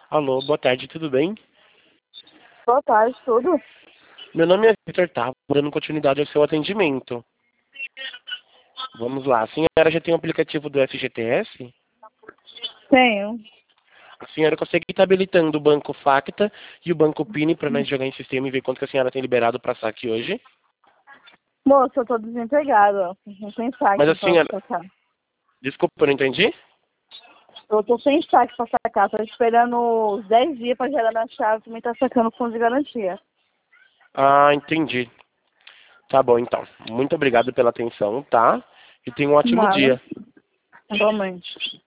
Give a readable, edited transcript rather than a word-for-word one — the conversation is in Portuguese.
Alô, boa tarde, tudo bem? Boa tarde, tudo? Meu nome é Victor, tá? Dando continuidade ao seu atendimento. Vamos lá, a senhora já tem o aplicativo do FGTS? Tenho. A senhora consegue estar habilitando o Banco Facta e o Banco Pini para nós jogar em sistema e ver quanto que a senhora tem liberado para saque hoje? Moça, eu tô desempregada. Não tem Mas saque a pra senhora... sacar. Desculpa, eu não entendi? Eu tô sem saque pra sacar. Tô esperando os 10 dias pra gerar minha chave. Também tá sacando fundo de garantia. Ah, entendi. Tá bom, então. Muito obrigado pela atenção, tá? E tenha um ótimo Nada. dia. Igualmente.